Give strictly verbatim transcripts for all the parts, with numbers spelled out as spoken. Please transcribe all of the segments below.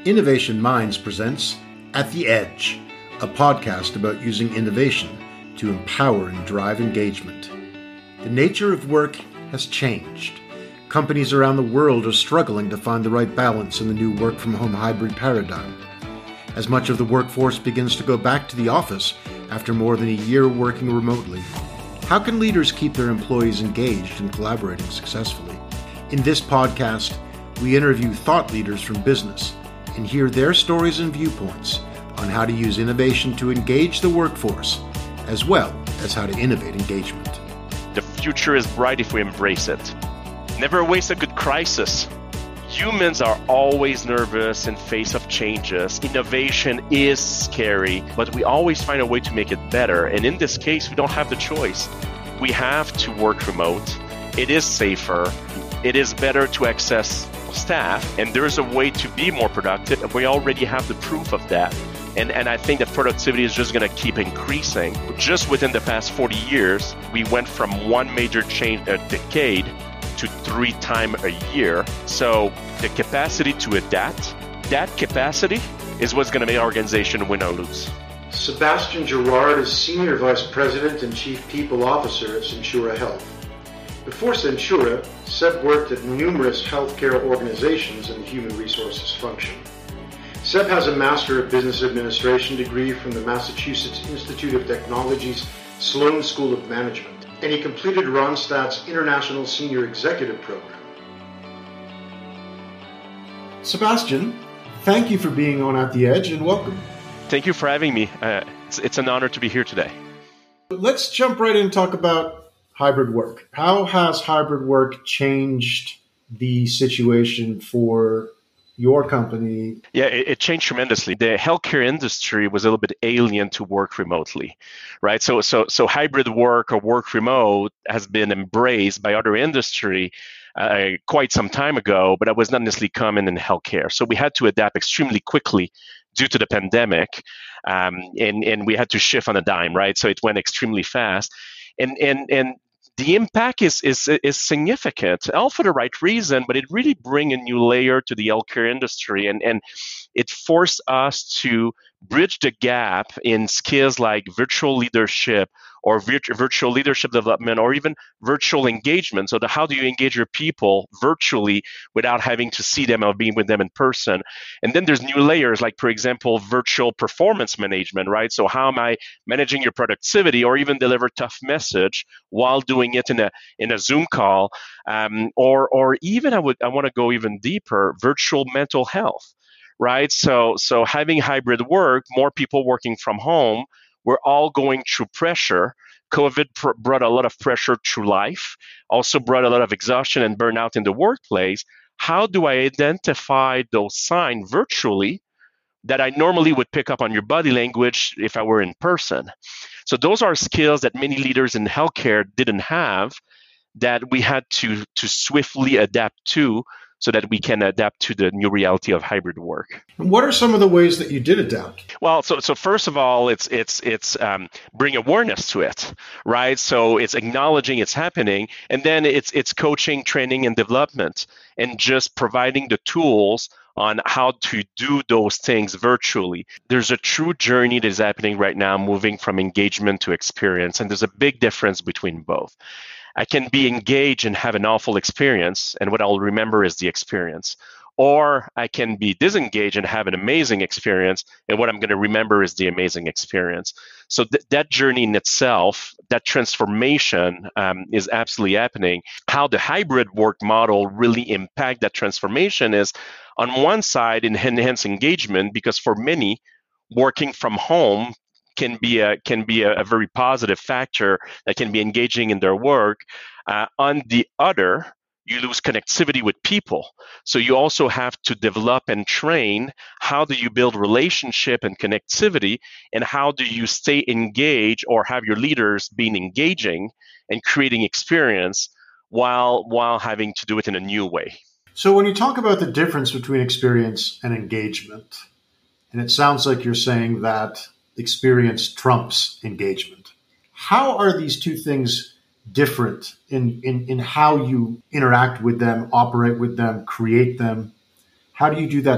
Innovation Minds presents At the Edge, a podcast about using innovation to empower and drive engagement. The nature of work has changed. Companies around the world are struggling to find the right balance in the new work-from-home hybrid paradigm. As much of the workforce begins to go back to the office after more than a year working remotely, how can leaders keep their employees engaged and collaborating successfully? In this podcast, we interview thought leaders from business and hear their stories and viewpoints on how to use innovation to engage the workforce, as well as how to innovate engagement. The future is bright if we embrace it. Never waste a good crisis. Humans are always nervous in face of changes. Innovation is scary, but we always find a way to make it better. And in this case, we don't have the choice. We have to work remote. It is safer. It is better to access staff, and there is a way to be more productive, and we already have the proof of that. And and I think that productivity is just going to keep increasing. Just within the past forty years, we went from one major change a decade to three times a year. So the capacity to adapt, that capacity is what's going to make our organization win or lose. Sebastian Girard is Senior Vice President and Chief People Officer at Centura Health. Before Centura, Seb worked at numerous healthcare organizations in the human resources function. Seb has a Master of Business Administration degree from the Massachusetts Institute of Technology's Sloan School of Management, and he completed Randstad's International Senior Executive Program. Sebastian, thank you for being on At the Edge, and welcome. Thank you for having me. Uh, it's, it's an honor to be here today. Let's jump right in and talk about hybrid work. How has hybrid work changed the situation for your company? Yeah, it, it changed tremendously. The healthcare industry was a little bit alien to work remotely, right? So, so, so hybrid work or work remote has been embraced by other industry uh, quite some time ago, but it was not necessarily common in healthcare. So we had to adapt extremely quickly due to the pandemic, um, and and we had to shift on a dime, right? So it went extremely fast, and and and. The impact is, is is significant, all for the right reason, but it really brings a new layer to the healthcare industry, and, and it forced us to bridge the gap in skills like virtual leadership or virtu- virtual leadership development or even virtual engagement. So the, how do you engage your people virtually without having to see them or being with them in person? And then there's new layers like, for example, virtual performance management, right? So how am I managing your productivity or even deliver tough message while doing it in a in a Zoom call? Um, or or even I would I want to go even deeper, virtual mental health. Right, so so having hybrid work, more people working from home, we're all going through pressure. COVID pr- brought a lot of pressure through life, also brought a lot of exhaustion and burnout in the workplace. How do I identify those signs virtually that I normally would pick up on your body language if I were in person? So those are skills that many leaders in healthcare didn't have, that we had to to swiftly adapt to, so that we can adapt to the new reality of hybrid work. And what are some of the ways that you did adapt? Well, so so first of all, it's it's it's um, bring awareness to it, right? So it's acknowledging it's happening, and then it's it's coaching, training, and development, and just providing the tools on how to do those things virtually. There's a true journey that is happening right now, moving from engagement to experience, and there's a big difference between both. I can be engaged and have an awful experience, and what I'll remember is the experience. Or I can be disengaged and have an amazing experience, and what I'm going to remember is the amazing experience. So th- that journey in itself, that transformation um, is absolutely happening. How the hybrid work model really impact that transformation is, on one side, enhance engagement, because for many, working from home can be a can be a, a very positive factor that can be engaging in their work. Uh, on the other, you lose connectivity with people. So you also have to develop and train how do you build relationship and connectivity, and how do you stay engaged or have your leaders being engaging and creating experience while while having to do it in a new way. So when you talk about the difference between experience and engagement, and it sounds like you're saying that experience trumps engagement, how are these two things different in, in, in how you interact with them, operate with them, create them? How do you do that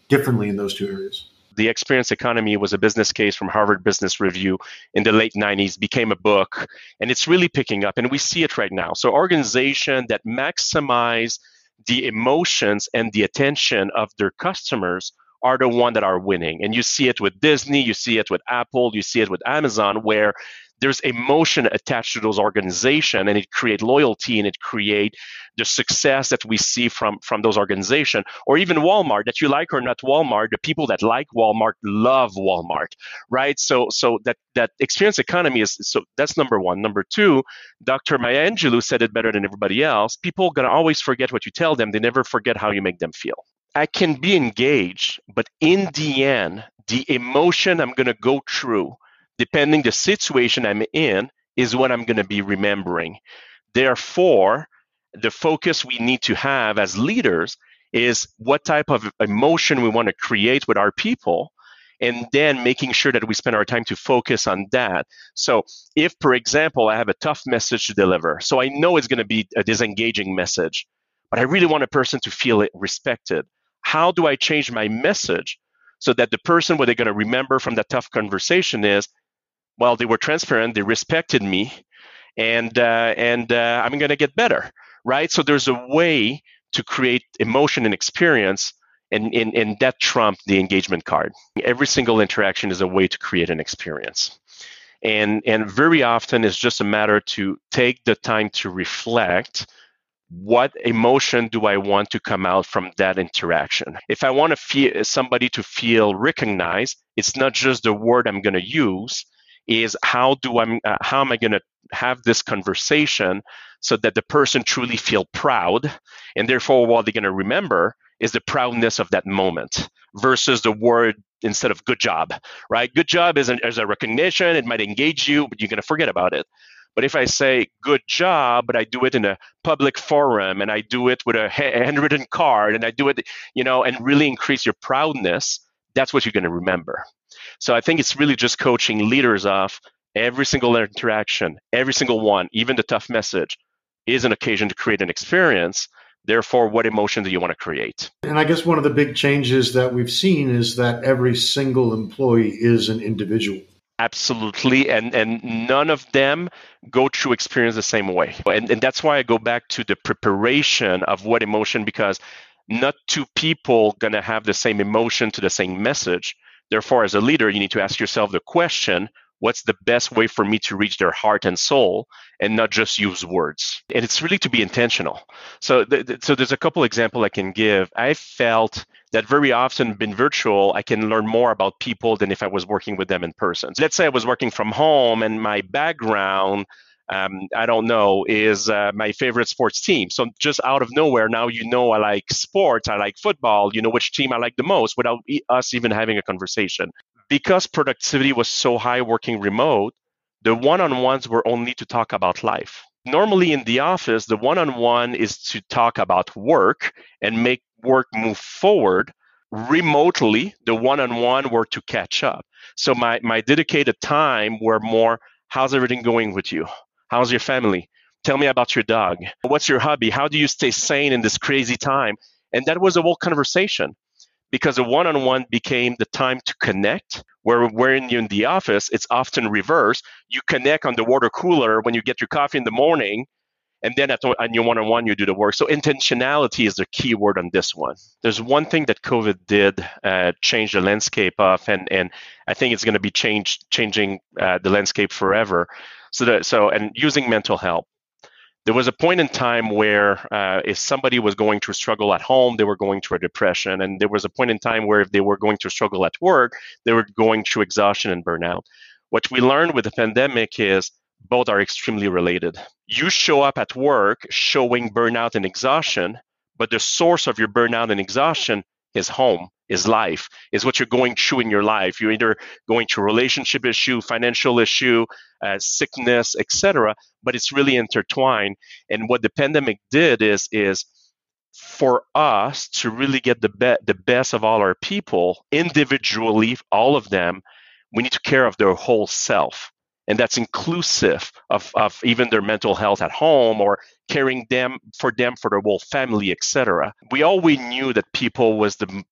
differently in those two areas? The experience economy was a business case from Harvard Business Review in the late nineties, became a book, and it's really picking up, and we see it right now. So organizations that maximize the emotions and the attention of their customers are the one that are winning. And you see it with Disney, you see it with Apple, you see it with Amazon, where there's emotion attached to those organizations, and it create loyalty, and it create the success that we see from, from those organizations. Or even Walmart, that you like or not Walmart, the people that like Walmart love Walmart, right? So so that that experience economy is, so that's number one. Number two, Doctor Maya Angelou said it better than everybody else. People are gonna always forget what you tell them. They never forget how you make them feel. I can be engaged, but in the end, the emotion I'm gonna go through, depending the situation I'm in, is what I'm going to be remembering. Therefore, the focus we need to have as leaders is what type of emotion we want to create with our people, and then making sure that we spend our time to focus on that. So if, for example, I have a tough message to deliver, so I know it's going to be a disengaging message, but I really want a person to feel it respected. How do I change my message so that the person, what they're going to remember from that tough conversation is, well, they were transparent, they respected me, and uh, and uh, I'm going to get better, right? So there's a way to create emotion and experience, and, and, and that trumped the engagement card. Every single interaction is a way to create an experience. And, and very often it's just a matter to take the time to reflect, what emotion do I want to come out from that interaction? If I want to feel somebody to feel recognized, it's not just the word I'm going to use, is how do I uh, how am I going to have this conversation so that the person truly feel proud, and therefore what they're going to remember is the proudness of that moment versus the word instead of good job, right? Good job is, an, is a recognition. It might engage you, but you're going to forget about it. But if I say good job, but I do it in a public forum, and I do it with a handwritten card, and I do it, you know, and really increase your proudness, that's what you're going to remember. So I think it's really just coaching leaders off every single interaction, every single one, even the tough message, is an occasion to create an experience. Therefore, what emotion do you want to create? And I guess one of the big changes that we've seen is that every single employee is an individual. Absolutely. And and none of them go through experience the same way. And, and that's why I go back to the preparation of what emotion, because not two people going to have the same emotion to the same message. Therefore, as a leader, you need to ask yourself the question, what's the best way for me to reach their heart and soul, and not just use words? And it's really to be intentional. So, th- th- so there's a couple examples I can give. I felt that very often been virtual, I can learn more about people than if I was working with them in person. Let's say I was working from home, and my background, um, I don't know, is uh, my favorite sports team. So just out of nowhere, now you know I like sports, I like football, you know which team I like the most without e- us even having a conversation. Because productivity was so high working remote, the one-on-ones were only to talk about life. Normally in the office, the one-on-one is to talk about work and make work move forward. Remotely, the one-on-one were to catch up. So my, my dedicated time were more, how's everything going with you? How's your family? Tell me about your dog. What's your hobby? How do you stay sane in this crazy time? And that was a whole conversation, because a one-on-one became the time to connect, where when you're in the office, it's often reverse. You connect on the water cooler when you get your coffee in the morning, and then at, on your one-on-one, you do the work. So intentionality is the key word on this one. There's one thing that COVID did uh, change the landscape of, and, and I think it's going to be changed, changing uh, the landscape forever. So, that, so and using mental health. There was a point in time where uh, if somebody was going through struggle at home, they were going through a depression. And there was a point in time where if they were going through struggle at work, they were going through exhaustion and burnout. What we learned with the pandemic is both are extremely related. You show up at work showing burnout and exhaustion, but the source of your burnout and exhaustion is home, is life, is what you're going through in your life. You're either going through relationship issue, financial issue, uh, sickness, et cetera, but it's really intertwined. And what the pandemic did is, is for us to really get the, be- the best of all our people, individually, all of them, we need to care of their whole self. And that's inclusive of, of even their mental health at home, or caring them for them for their whole family, et cetera. We always knew that people was the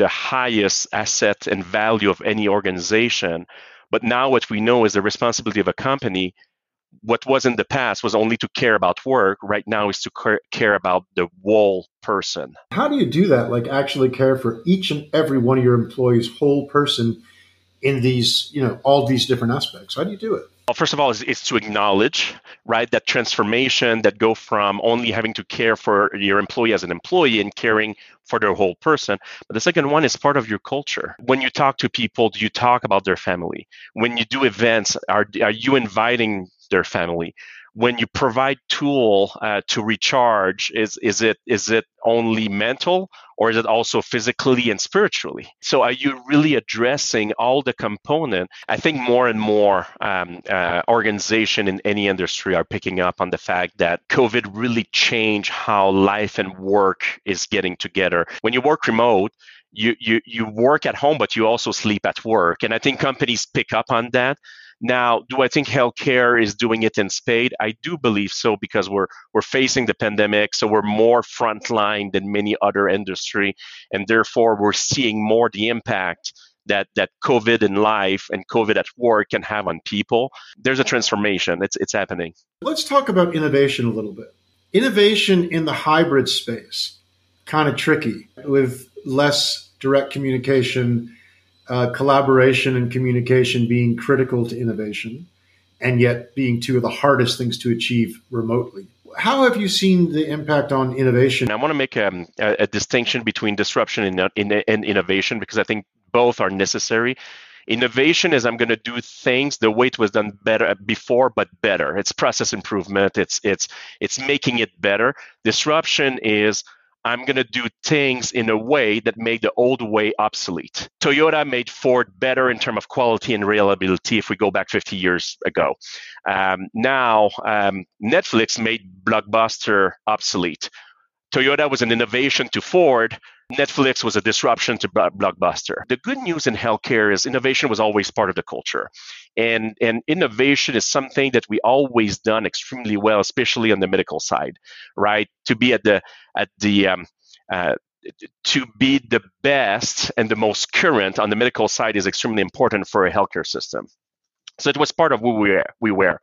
the highest asset and value of any organization. But now what we know is the responsibility of a company. What was in the past was only to care about work. Right now is to care about the whole person. How do you do that? Like actually care for each and every one of your employees' whole person in these, you know, all these different aspects? How do you do it? Well, first of all, is, is to acknowledge, right, that transformation that go from only having to care for your employee as an employee and caring for their whole person. But the second one is part of your culture. When you talk to people, do you talk about their family? When you do events, are are you inviting their family? When you provide tool uh, to recharge, is is it is it only mental or is it also physically and spiritually? So are you really addressing all the component? I think more and more um, uh, organization in any industry are picking up on the fact that COVID really changed how life and work is getting together. When you work remote, you you you work at home, but you also sleep at work, and I think companies pick up on that. Now, do I think healthcare is doing it in spade? I do believe so, because we're we're facing the pandemic, so we're more frontline than many other industry, and therefore we're seeing more the impact that that COVID in life and COVID at work can have on people. There's a transformation. It's it's happening. Let's talk about innovation a little bit. Innovation in the hybrid space, kind of tricky with less direct communication. Uh, collaboration and communication being critical to innovation, and yet being two of the hardest things to achieve remotely. How have you seen the impact on innovation? I want to make a, a distinction between disruption and, and, and innovation, because I think both are necessary. Innovation is I'm going to do things the way it was done better before, but better. It's process improvement. It's it's it's making it better. Disruption is I'm going to do things in a way that made the old way obsolete. Toyota made Ford better in terms of quality and reliability if we go back fifty years ago. Um, now, um, Netflix made Blockbuster obsolete. Toyota was an innovation to Ford. Netflix was a disruption to Blockbuster. The good news in healthcare is innovation was always part of the culture. And, and innovation is something that we always done extremely well, especially on the medical side, right? To be at the, at the, um, uh, to be the best and the most current on the medical side is extremely important for a healthcare system. So it was part of who we were. We were.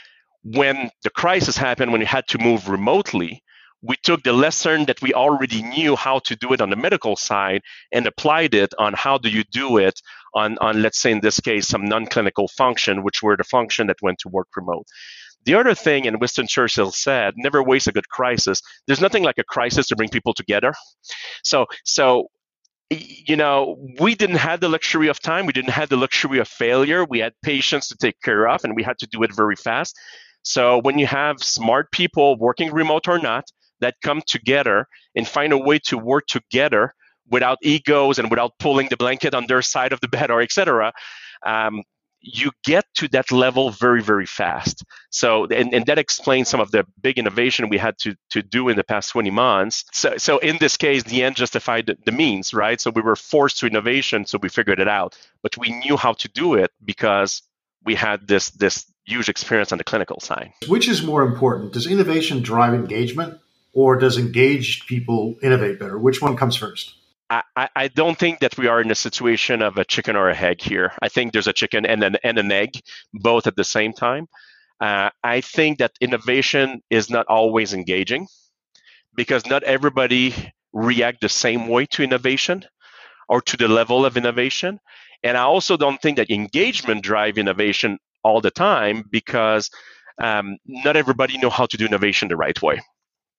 When the crisis happened, when we had to move remotely, we took the lesson that we already knew how to do it on the medical side and applied it on how do you do it on, on let's say in this case, some non-clinical function, which were the function that went to work remote. The other thing, and Winston Churchill said, never waste a good crisis. There's nothing like a crisis to bring people together. So, so you know, we didn't have the luxury of time. We didn't have the luxury of failure. We had patients to take care of, and we had to do it very fast. So when you have smart people working remote or not, that come together and find a way to work together without egos and without pulling the blanket on their side of the bed or et cetera, um, you get to that level very, very fast. So, and, and that explains some of the big innovation we had to, to do in the past twenty months. So, so in this case, the end justified the, the means, right? So we were forced to innovation, so we figured it out. But we knew how to do it because we had this, this huge experience on the clinical side. Which is more important? Does innovation drive engagement? Or does engaged people innovate better? Which one comes first? I, I don't think that we are in a situation of a chicken or a egg here. I think there's a chicken and an, and an egg, both at the same time. Uh, I think that innovation is not always engaging because not everybody react the same way to innovation or to the level of innovation. And I also don't think that engagement drive innovation all the time because um, not everybody know how to do innovation the right way.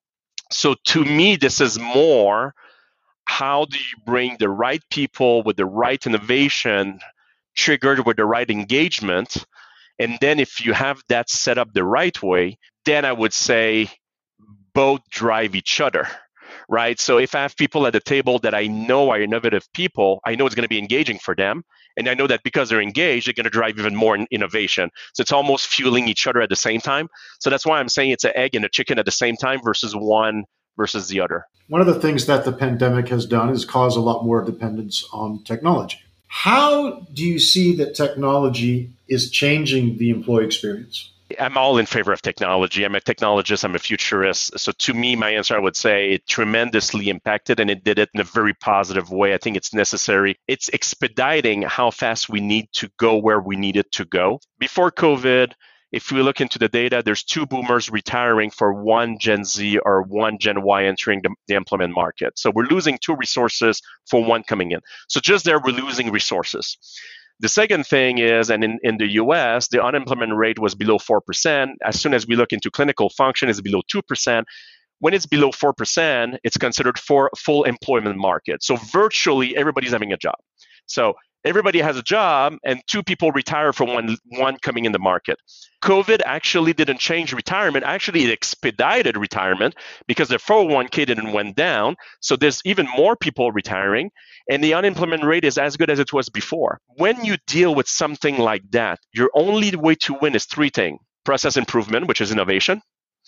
So to me, this is more, how do you bring the right people with the right innovation triggered with the right engagement? And then if you have that set up the right way, then I would say both drive each other, right? So if I have people at the table that I know are innovative people, I know it's going to be engaging for them. And I know that because they're engaged, they're going to drive even more in innovation. So it's almost fueling each other at the same time. So that's why I'm saying it's an egg and a chicken at the same time versus one versus the other. One of the things that the pandemic has done is cause a lot more dependence on technology. How do you see that technology is changing the employee experience? I'm all in favor of technology. I'm a technologist, I'm a futurist. So to me, my answer, I would say it tremendously impacted, and it did it in a very positive way. I think it's necessary. It's expediting how fast we need to go where we needed to go. Before COVID, if we look into the data, there's two boomers retiring for one Gen Z or one Gen Y entering the, the implement market. So we're losing two resources for one coming in. So just there, we're losing resources. The second thing is, and in, in the U S, the unemployment rate was below four percent. As soon as we look into clinical function, it's below two percent. When it's below four percent, it's considered for full employment market. So virtually everybody's having a job. So everybody has a job, and two people retire for one, one coming in the market. COVID actually didn't change retirement. Actually, it expedited retirement because the four oh one k didn't went down. So there's even more people retiring, and the unemployment rate is as good as it was before. When you deal with something like that, your only way to win is three things: process improvement, which is innovation;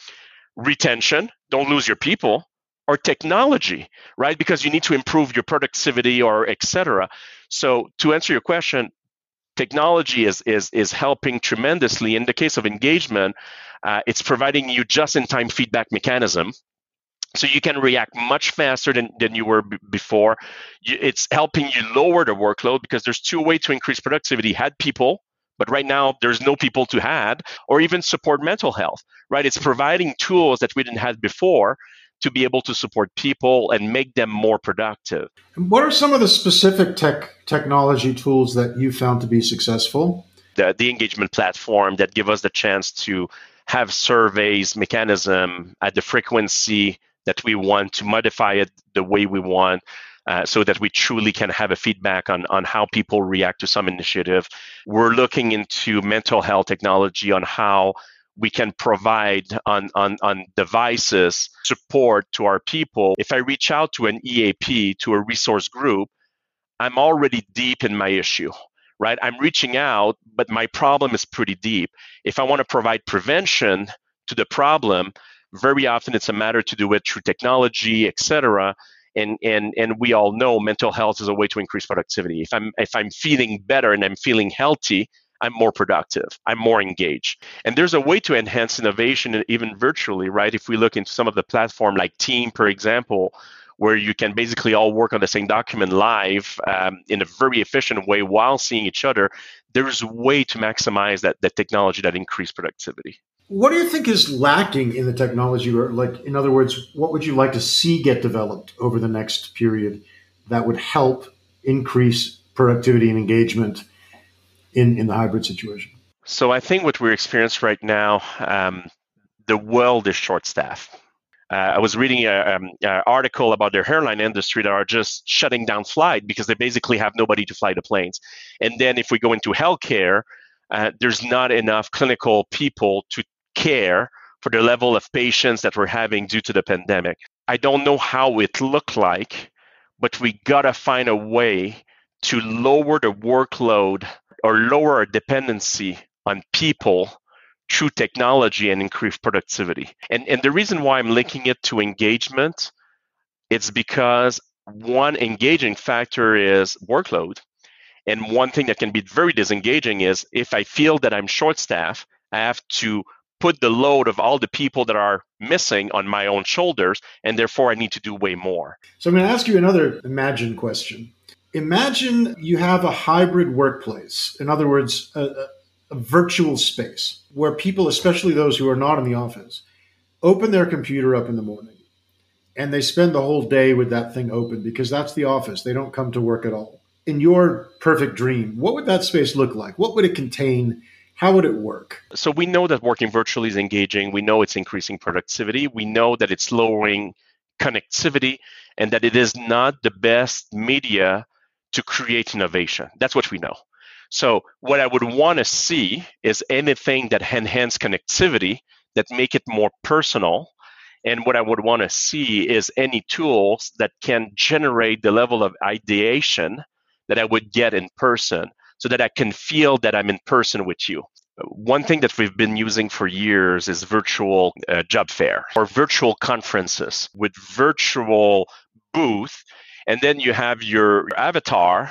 retention, don't lose your people; or technology, right? Because you need to improve your productivity or et cetera. So to answer your question, technology is is is helping tremendously. In the case of engagement, uh, it's providing you just-in-time feedback mechanism, so you can react much faster than, than you were b- before. You, it's helping you lower the workload because there's two ways to increase productivity: add people, but right now there's no people to add, or even support mental health, right? It's providing tools that we didn't have before to be able to support people and make them more productive. And what are some of the specific tech technology tools that you found to be successful? The, the engagement platform that give us the chance to have surveys mechanism at the frequency that we want, to modify it the way we want, uh, so that we truly can have a feedback on, on how people react to some initiative. We're looking into mental health technology on how we can provide on, on, on devices support to our people. If I reach out to an E A P, to a resource group, I'm already deep in my issue, right? I'm reaching out, but my problem is pretty deep. If I want to provide prevention to the problem, very often it's a matter to do it through technology, et cetera. And, and, and we all know mental health is a way to increase productivity. If I'm, if I'm feeling better and I'm feeling healthy, I'm more productive, I'm more engaged. And there's a way to enhance innovation even virtually, right? If we look into some of the platform like Team, for example, where you can basically all work on the same document live um, in a very efficient way while seeing each other, there's a way to maximize that, that technology that increase productivity. What do you think is lacking in the technology? Or, like, in other words, what would you like to see get developed over the next period that would help increase productivity and engagement in, in the hybrid situation? So I think what we're experiencing right now, um, the world is short-staffed. Uh, I was reading an um, article about their airline industry that are just shutting down flight because they basically have nobody to fly the planes. And then if we go into healthcare, uh, there's not enough clinical people to care for the level of patients that we're having due to the pandemic. I don't know how it look like, but we gotta find a way to lower the workload or lower our dependency on people through technology and increase productivity. And, and the reason why I'm linking it to engagement, it's because one engaging factor is workload. And one thing that can be very disengaging is if I feel that I'm short-staffed, I have to put the load of all the people that are missing on my own shoulders, and therefore I need to do way more. So I'm going to ask you another imagine question. Imagine you have a hybrid workplace. In other words, a, a, a virtual space where people, especially those who are not in the office, open their computer up in the morning and they spend the whole day with that thing open because that's the office. They don't come to work at all. In your perfect dream, what would that space look like? What would it contain? How would it work? So we know that working virtually is engaging. We know it's increasing productivity. We know that it's lowering connectivity and that it is not the best media to create innovation. That's what we know. So what I would want to see is anything that enhance connectivity, that make it more personal. And what I would want to see is any tools that can generate the level of ideation that I would get in person, so that I can feel that I'm in person with you. One thing that we've been using for years is virtual uh, job fair or virtual conferences with virtual booth. And then you have your avatar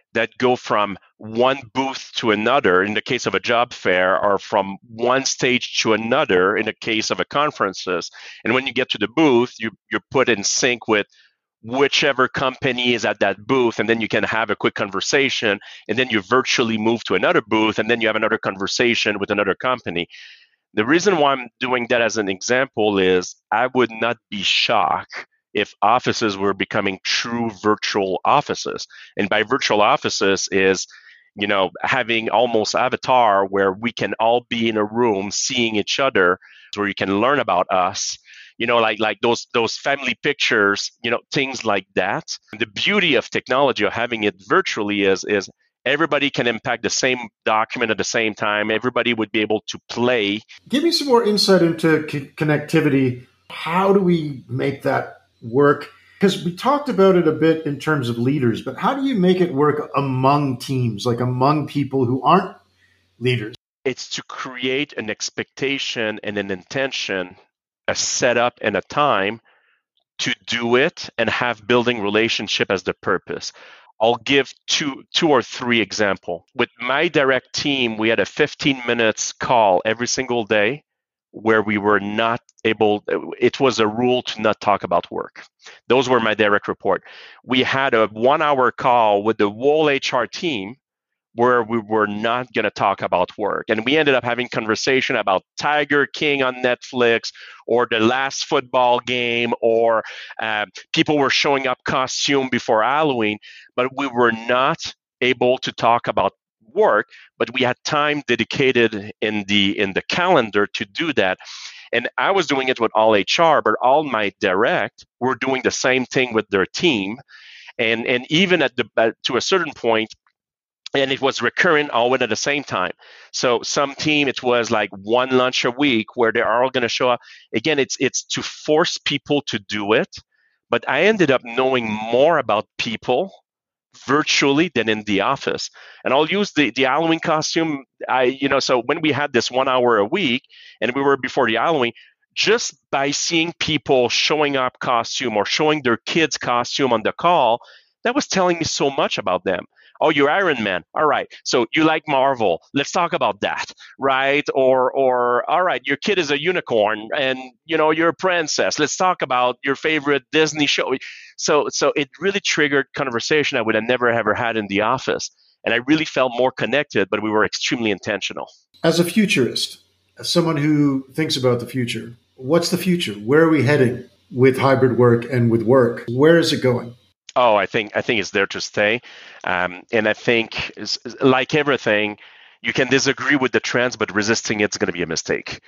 that go from one booth to another in the case of a job fair, or from one stage to another in the case of a conferences. And when you get to the booth, you, you're put in sync with whichever company is at that booth, and then you can have a quick conversation, and then you virtually move to another booth, and then you have another conversation with another company. The reason why I'm doing that as an example is I would not be shocked if offices were becoming true virtual offices. And by virtual offices is, you know, having almost avatar where we can all be in a room seeing each other, where you can learn about us, you know, like like those those family pictures, you know, things like that. The beauty of technology of having it virtually is is everybody can impact the same document at the same time. Everybody would be able to play. Give me some more insight into c- connectivity. How do we make that work? Because we talked about it a bit in terms of leaders, but how do you make it work among teams, like among people who aren't leaders? It's to create an expectation and an intention, a setup and a time to do it and have building relationship as the purpose. I'll give two two or three examples. With my direct team, we had a fifteen minutes call every single day where we were not able, it was a rule to not talk about work. Those were my direct report. We had a one hour call with the whole H R team where we were not going to talk about work. And we ended up having conversation about Tiger King on Netflix, or the last football game, or uh, people were showing up costume before Halloween, but we were not able to talk about work, but we had time dedicated in the in the calendar to do that. And I was doing it with all H R, but all my direct were doing the same thing with their team. And and even at the uh, to a certain point, and it was recurrent all at the same time. So some team, it was like one lunch a week where they're all going to show up. Again, it's it's to force people to do it. But I ended up knowing more about people virtually than in the office. And I'll use the, the Halloween costume. I, you know, so when we had this one hour a week and we were before the Halloween, just by seeing people showing up costume or showing their kids costume on the call, that was telling me so much about them. Oh, you're Iron Man. All right. So you like Marvel. Let's talk about that, right? Or, or all right, your kid is a unicorn, and you know you're a princess. Let's talk about your favorite Disney show. So, so it really triggered conversation I would have never ever had in the office, and I really felt more connected. But we were extremely intentional. As a futurist, as someone who thinks about the future, what's the future? Where are we heading with hybrid work and with work? Where is it going? Oh, I think I think it's there to stay, um, and I think it's, like everything, you can disagree with the trends, but resisting it's going to be a mistake.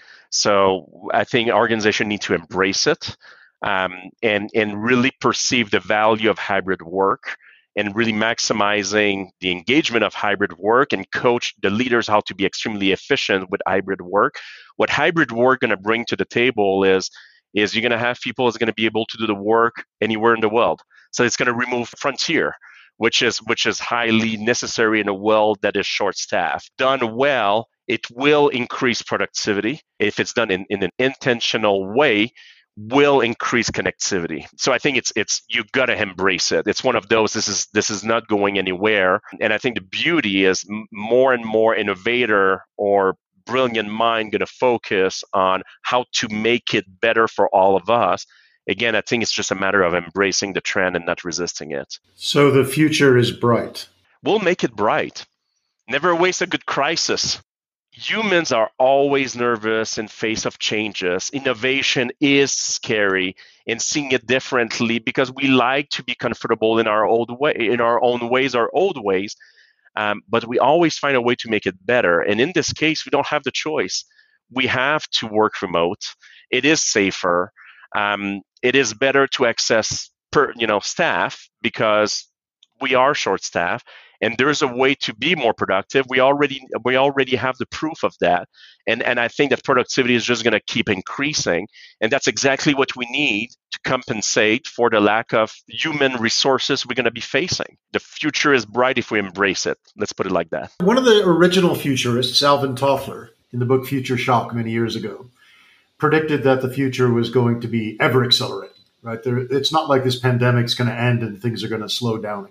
So I think organizations need to embrace it, um, and and really perceive the value of hybrid work, and really maximizing the engagement of hybrid work, and coach the leaders how to be extremely efficient with hybrid work. What hybrid work going to bring to the table is is you're going to have people is going to be able to do the work anywhere in the world. So it's going to remove frontier, which is which is highly necessary in a world that is short-staffed. Done well, it will increase productivity. If it's done in, in an intentional way, will increase connectivity. So I think it's it's you got to embrace it. It's one of those. This is this is not going anywhere. And I think the beauty is more and more innovator or brilliant mind going to focus on how to make it better for all of us. Again, I think it's just a matter of embracing the trend and not resisting it. So the future is bright. We'll make it bright. Never waste a good crisis. Humans are always nervous in face of changes. Innovation is scary, and seeing it differently because we like to be comfortable in our old way, in our own ways, our old ways. Um, but we always find a way to make it better. And in this case, we don't have the choice. We have to work remote. It is safer. Um, it is better to access per, you know, staff because we are short-staffed, and there's a way to be more productive. We already we already have the proof of that, and and I think that productivity is just going to keep increasing, and that's exactly what we need to compensate for the lack of human resources we're going to be facing. The future is bright if we embrace it. Let's put it like that. One of the original futurists, Alvin Toffler, in the book Future Shock many years ago, predicted that the future was going to be ever accelerating. Right? There, it's not like this pandemic's going to end and things are going to slow down again.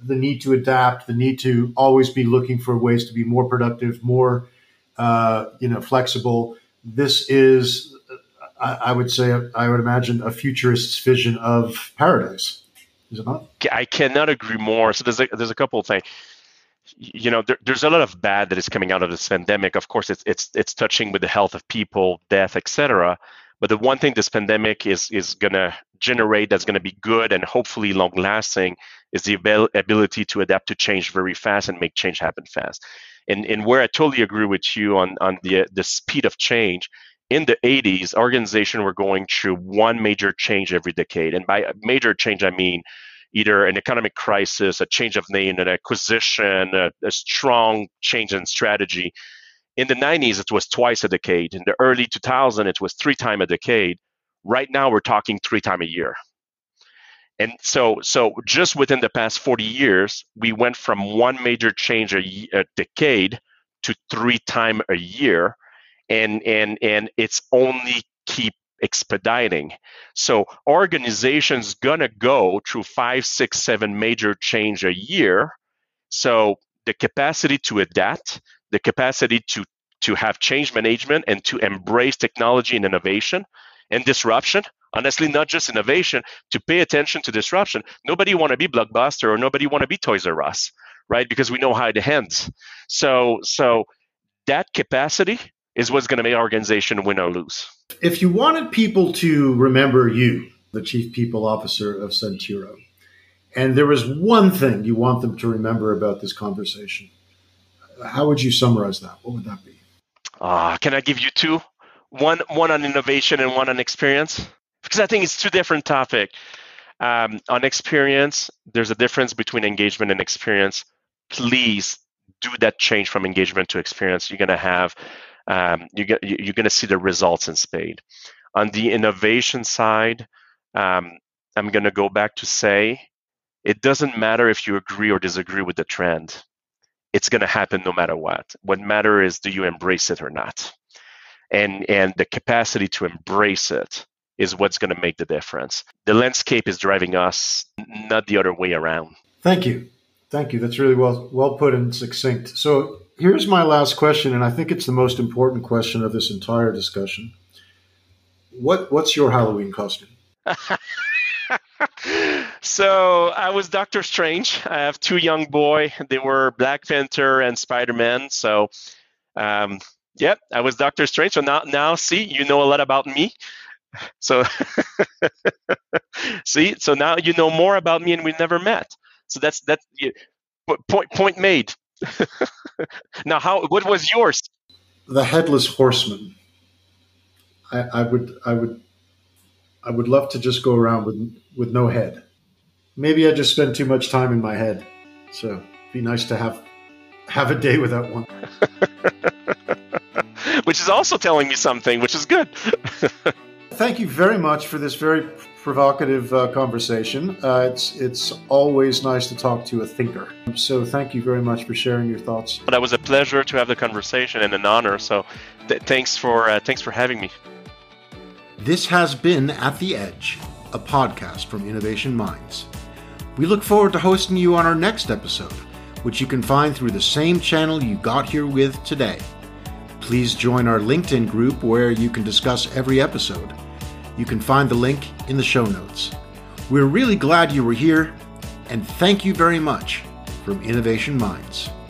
the need to adapt, the need to always be looking for ways to be more productive, more uh, you know, flexible. This is, I, I would say, I would imagine, a futurist's vision of paradise. Is it not? I cannot agree more. So there's a, there's a couple of things. You know, there, there's a lot of bad that is coming out of this pandemic. Of course, it's it's it's touching with the health of people, death, et cetera. But the one thing this pandemic is is going to generate that's going to be good and hopefully long lasting is the abil- ability to adapt to change very fast and make change happen fast. And and where I totally agree with you on on the the speed of change. In the eighties, organizations were going through one major change every decade, and by major change I mean either an economic crisis, a change of name, an acquisition, a, a strong change in strategy. In the nineties, it was twice a decade. In the early two thousands, it was three times a decade. Right now, we're talking three times a year. And so, so just within the past forty years, we went from one major change a, a decade to three times a year, and and and it's only keep expediting. So organizations gonna go through five, six, seven major change a year. So the capacity to adapt, the capacity to to have change management and to embrace technology and innovation and disruption. Honestly, not just innovation, to pay attention to disruption. Nobody want to be Blockbuster or nobody want to be Toys R Us, right? Because we know how it ends. So, so that capacity is what's going to make our organization win or lose. If you wanted people to remember you, the Chief People Officer of Centuro, and there was one thing you want them to remember about this conversation, how would you summarize that? What would that be? Uh, can I give you two? One, one on innovation and one on experience? Because I think it's two different topics. Um, on experience, there's a difference between engagement and experience. Please do that change from engagement to experience. You're going to have, um, you're, you're going to see the results in spade. On the innovation side, um, I'm going to go back to say, it doesn't matter if you agree or disagree with the trend. It's going to happen no matter what. What matters is, do you embrace it or not? And, and the capacity to embrace it is what's going to make the difference. The landscape is driving us, not the other way around. Thank you. Thank you. That's really well well put and succinct. So here's my last question, and I think it's the most important question of this entire discussion. What What's your Halloween costume? So I was Doctor Strange. I have two young boys. They were Black Panther and Spider-Man. So, um, yep, I was Doctor Strange. So now, now, see, you know a lot about me. So, see, so now you know more about me, and we never met. So that's that's point point made. Now, how? What was yours? The Headless Horseman. I, I would I would I would love to just go around with with no head. Maybe I just spend too much time in my head. So it'd be nice to have have a day without one. Which is also telling me something, which is good. Thank you very much for this very provocative uh, conversation. Uh, it's it's always nice to talk to a thinker. So thank you very much for sharing your thoughts. But it was a pleasure to have the conversation and an honor. So th- thanks for uh, thanks for having me. This has been At the Edge, a podcast from Innovation Minds. We look forward to hosting you on our next episode, which you can find through the same channel you got here with today. Please join our LinkedIn group where you can discuss every episode. You can find the link in the show notes. We're really glad you were here, and thank you very much from Innovation Minds.